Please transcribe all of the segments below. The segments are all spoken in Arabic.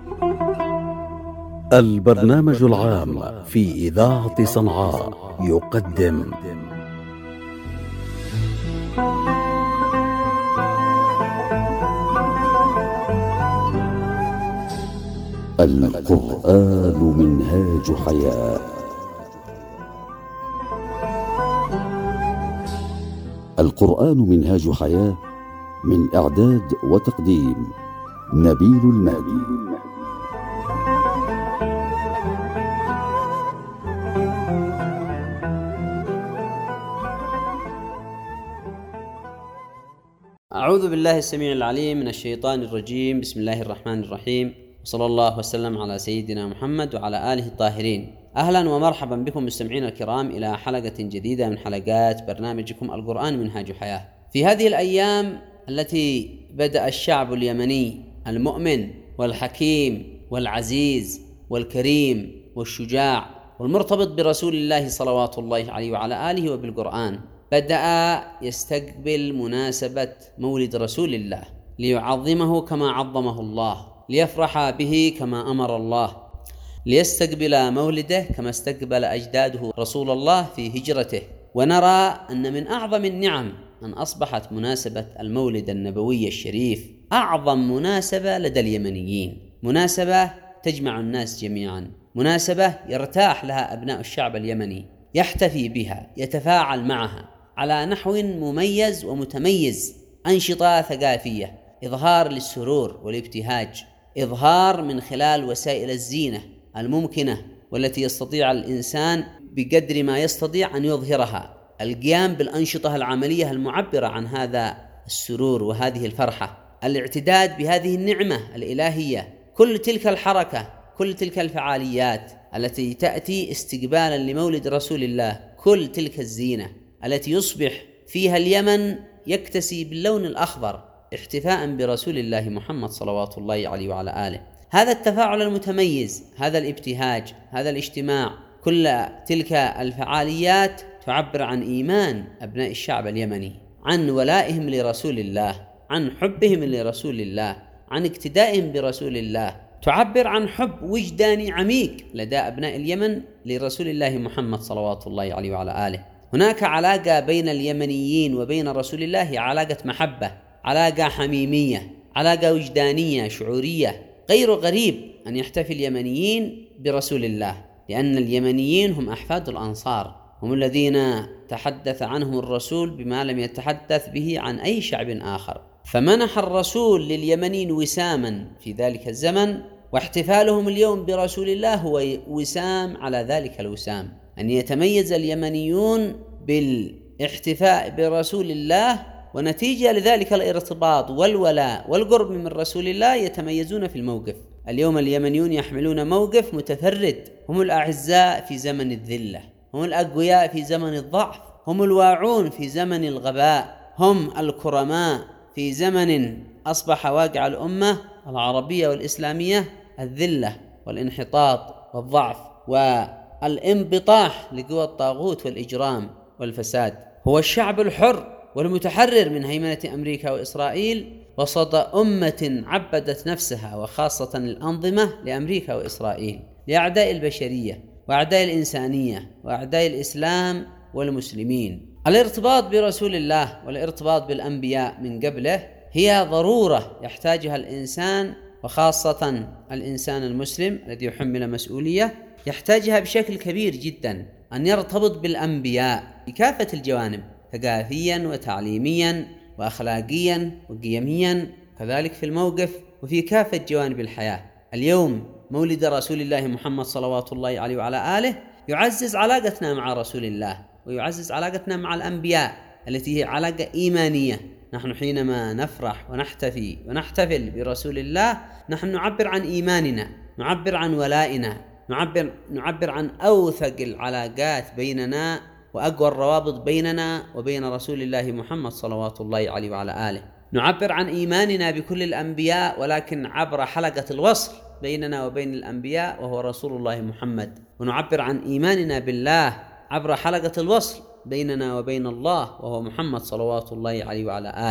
البرنامج العام في إذاعة صنعاء يقدم القرآن منهاج حياة. القرآن منهاج حياة، من إعداد وتقديم نبيل المهدي. أعوذ بالله السميع العليم من الشيطان الرجيم. بسم الله الرحمن الرحيم، وصلى الله وسلم على سيدنا محمد وعلى آله الطاهرين. أهلا ومرحبا بكم مستمعين الكرام إلى حلقة جديدة من حلقات برنامجكم القرآن منهاج حياة. في هذه الأيام التي بدأ الشعب اليمني المؤمن والحكيم والعزيز والكريم والشجاع والمرتبط برسول الله صلوات الله عليه وعلى آله وبالقرآن، بدأ يستقبل مناسبة مولد رسول الله ليعظمه كما عظمه الله، ليفرح به كما أمر الله، ليستقبل مولده كما استقبل أجداده رسول الله في هجرته. ونرى أن من أعظم النعم أن أصبحت مناسبة المولد النبوي الشريف أعظم مناسبة لدى اليمنيين، مناسبة تجمع الناس جميعا، مناسبة يرتاح لها أبناء الشعب اليمني، يحتفي بها، يتفاعل معها على نحو مميز ومتميز، أنشطة ثقافية، إظهار للسرور والابتهاج، إظهار من خلال وسائل الزينة الممكنة والتي يستطيع الإنسان بقدر ما يستطيع أن يظهرها، القيام بالأنشطة العملية المعبرة عن هذا السرور وهذه الفرحة، الاعتداد بهذه النعمة الإلهية، كل تلك الحركة، كل تلك الفعاليات التي تأتي استقبالا لمولد رسول الله، كل تلك الزينة التي يصبح فيها اليمن يكتسي باللون الأخضر احتفاء برسول الله محمد صلوات الله عليه وعلى آله. هذا التفاعل المتميز، هذا الابتهاج، هذا الاجتماع، كل تلك الفعاليات تعبر عن إيمان أبناء الشعب اليمني، عن ولائهم لرسول الله، عن حبهم لرسول الله، عن اقتدائهم برسول الله، تعبر عن حب وجداني عميق لدى أبناء اليمن لرسول الله محمد صلوات الله عليه وعلى آله. هناك علاقة بين اليمنيين وبين رسول الله، علاقة محبة، علاقة حميمية، علاقة وجدانية شعورية. غير غريب أن يحتفي اليمنيين برسول الله، لأن اليمنيين هم أحفاد الأنصار، هم الذين تحدث عنهم الرسول بما لم يتحدث به عن أي شعب آخر، فمنح الرسول لليمنيين وساما في ذلك الزمن، واحتفالهم اليوم برسول الله هو وسام على ذلك الوسام، أن يتميز اليمنيون بالاحتفاء برسول الله، ونتيجة لذلك الارتباط والولاء والقرب من رسول الله يتميزون في الموقف. اليوم اليمنيون يحملون موقف متفرد، هم الأعزاء في زمن الذلة، هم الأقوياء في زمن الضعف، هم الواعون في زمن الغباء، هم الكرماء في زمن أصبح واقع الأمة العربية والإسلامية الذلة والانحطاط والضعف والانبطاح لقوى الطاغوت والإجرام والفساد. هو الشعب الحر والمتحرر من هيمنة أمريكا وإسرائيل وسط أمة عبدت نفسها وخاصة الأنظمة لأمريكا وإسرائيل، لأعداء البشرية وأعداء الإنسانية وأعداء الإسلام والمسلمين. الارتباط برسول الله والارتباط بالأنبياء من قبله هي ضرورة يحتاجها الإنسان، وخاصة الإنسان المسلم الذي يحمل مسؤولية يحتاجها بشكل كبير جدا، أن يرتبط بالأنبياء بكافة الجوانب، ثقافيا وتعليميا وأخلاقيا وقيميا، كذلك في الموقف وفي كافة جوانب الحياة. اليوم مولد رسول الله محمد صلوات الله عليه وعلى آله يعزز علاقتنا مع رسول الله، ويعزز علاقتنا مع الأنبياء التي هي علاقة إيمانية. نحن حينما نفرح ونحتفي ونحتفل برسول الله نحن نعبر عن إيماننا، نعبر عن ولائنا، نعبر عن أوثق العلاقات بيننا وأقوى الروابط بيننا وبين رسول الله محمد صلوات الله عليه وعلى آله. نعبر عن إيماننا بكل الأنبياء، ولكن عبر حلقة الوصل بيننا وبين الأنبياء وهو رسول الله محمد، ونعبر عن إيماننا بالله عبر حلقة الوصل بيننا وبين الله وهو محمد صلوات الله عليه وعلى آله.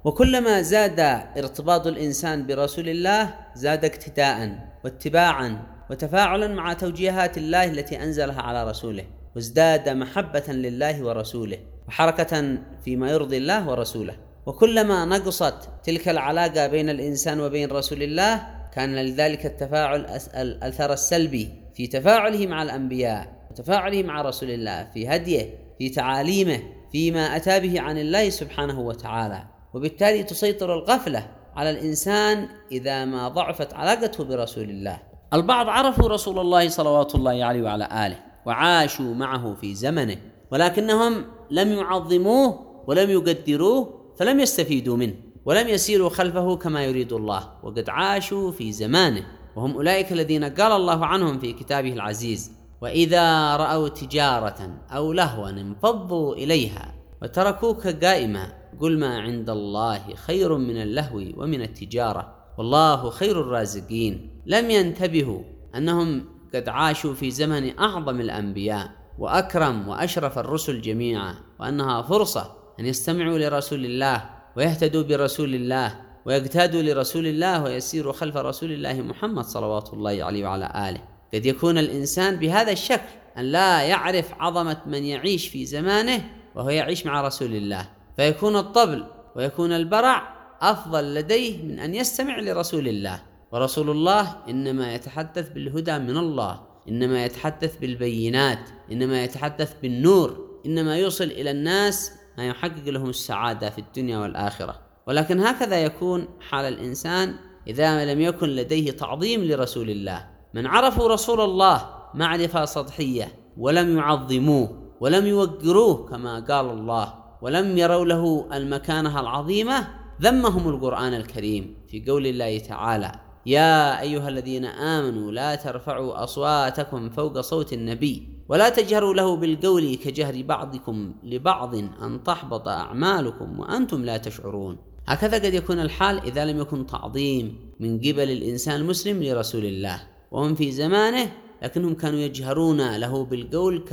وكلما زاد ارتباط الإنسان برسول الله زاد اقتداء واتباعا وتفاعلا مع توجيهات الله التي أنزلها على رسوله، وازداد محبة لله ورسوله وحركة فيما يرضي الله ورسوله. وكلما نقصت تلك العلاقة بين الإنسان وبين رسول الله كان لذلك التفاعل الأثر السلبي في تفاعله مع الأنبياء وتفاعله مع رسول الله، في هديه، في تعاليمه، فيما أتى به عن الله سبحانه وتعالى. وبالتالي تسيطر الغفلة على الإنسان إذا ما ضعفت علاقته برسول الله. البعض عرفوا رسول الله صلوات الله عليه وعلى آله وعاشوا معه في زمنه، ولكنهم لم يعظموه ولم يقدروه، فلم يستفيدوا منه ولم يسيروا خلفه كما يريد الله، وقد عاشوا في زمانه. وهم أولئك الذين قال الله عنهم في كتابه العزيز: وإذا رأوا تجارة أو لهوا انفضوا إليها وتركوك قائما قل ما عند الله خير من اللهو ومن التجارة والله خير الرازقين. لم ينتبهوا أنهم قد عاشوا في زمن أعظم الأنبياء وأكرم وأشرف الرسل جميعا، وأنها فرصة أن يستمعوا لرسول الله ويهتدوا برسول الله ويقتادوا لرسول الله ويسيروا خلف رسول الله محمد صلوات الله عليه وعلى آله. قد يكون الإنسان بهذا الشكل أن لا يعرف عظمة من يعيش في زمانه وهو يعيش مع رسول الله، فيكون الطبل ويكون البرع أفضل لديه من أن يستمع لرسول الله. ورسول الله إنما يتحدث بالهدى من الله، إنما يتحدث بالبينات، إنما يتحدث بالنور، إنما يوصل إلى الناس ما يحقق لهم السعادة في الدنيا والآخرة. ولكن هكذا يكون حال الإنسان إذا لم يكن لديه تعظيم لرسول الله. من عرفوا رسول الله معرفة سطحية ولم يعظموه ولم يوقروه كما قال الله ولم يروا له المكانة العظيمة، ذمهم القرآن الكريم في قول الله تعالى: يا أيها الذين آمنوا لا ترفعوا أصواتكم فوق صوت النبي ولا تجهروا له بالقول كجهر بعضكم لبعض أن تحبط أعمالكم وأنتم لا تشعرون. هكذا قد يكون الحال إذا لم يكن تعظيم من قبل الإنسان المسلم لرسول الله، وهم في زمانه لكنهم كانوا يجهرون له بالقول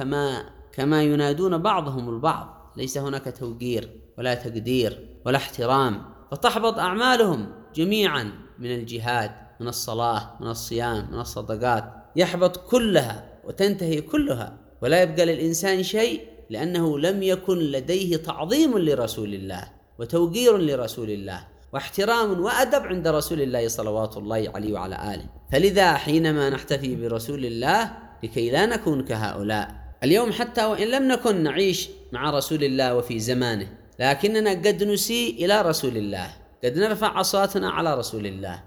كما ينادون بعضهم البعض، ليس هناك توقير ولا تقدير ولا احترام، فتحبط أعمالهم جميعا من الجهاد، من الصلاة، من الصيام، من الصدقات، يحبط كلها وتنتهي كلها ولا يبقى للإنسان شيء، لأنه لم يكن لديه تعظيم لرسول الله وتوقير لرسول الله واحترام وأدب عند رسول الله صلوات الله عليه وعلى آله. فلذا حينما نحتفي برسول الله لكي لا نكون كهؤلاء اليوم، حتى وإن لم نكن نعيش مع رسول الله وفي زمانه، لكننا قد نسيء إلى رسول الله، قد نرفع أصواتنا على رسول الله،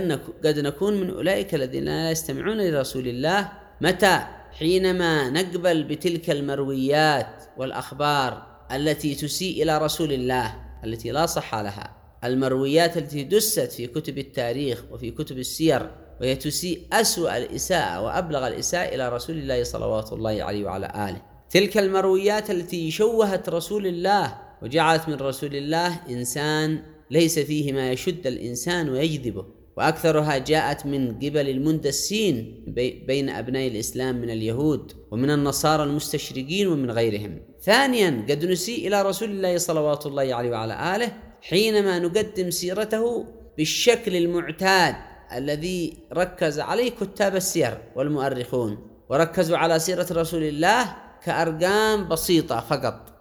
قد نكون من أولئك الذين لا يستمعون لرسول الله. متى؟ حينما نقبل بتلك المرويات والأخبار التي تسيء إلى رسول الله التي لا صح لها، المرويات التي دست في كتب التاريخ وفي كتب السير، وهي تسيء أسوأ الإساءة وأبلغ الإساءة إلى رسول الله صلوات الله عليه وعلى آله. تلك المرويات التي شوهت رسول الله وجعلت من رسول الله إنسان ليس فيه ما يشد الإنسان ويجذبه، وأكثرها جاءت من قبل المندسين بين أبناء الإسلام من اليهود ومن النصارى المستشرقين ومن غيرهم. ثانيا، قد نسيء إلى رسول الله صلوات الله عليه وعلى آله حينما نقدم سيرته بالشكل المعتاد الذي ركز عليه كتاب السير والمؤرخون، وركزوا على سيرة رسول الله كأرقام بسيطة فقط،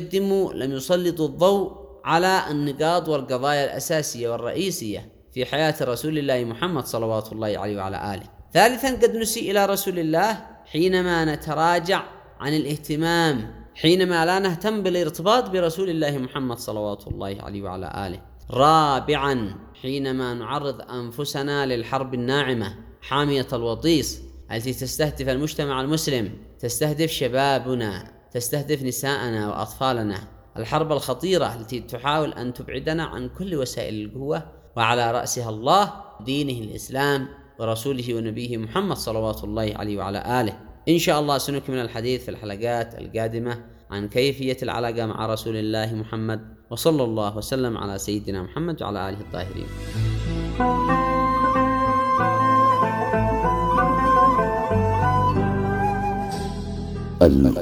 لم يسلطوا الضوء على النقاط والقضايا الأساسية والرئيسية في حياة رسول الله محمد صلوات الله عليه وعلى آله. ثالثا، قد نسيء إلى رسول الله حينما نتراجع عن الاهتمام، حينما لا نهتم بالارتباط برسول الله محمد صلوات الله عليه وعلى آله. رابعا، حينما نعرض أنفسنا للحرب الناعمة حامية الوطيس التي تستهدف المجتمع المسلم، تستهدف شبابنا، تستهدف نساءنا وأطفالنا، الحرب الخطيرة التي تحاول أن تبعدنا عن كل وسائل القوة، وعلى رأسها الله، دينه الإسلام، ورسوله ونبيه محمد صلوات الله عليه وعلى آله. إن شاء الله سنكمل الحديث في الحلقات القادمة عن كيفية العلاقة مع رسول الله محمد، وصلى الله وسلم على سيدنا محمد وعلى آله الطاهرين.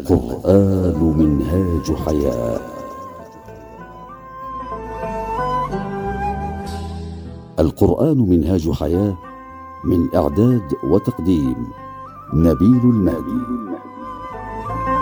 القرآن منهاج حياة. القرآن منهاج حياة، من إعداد وتقديم نبيل المهدي.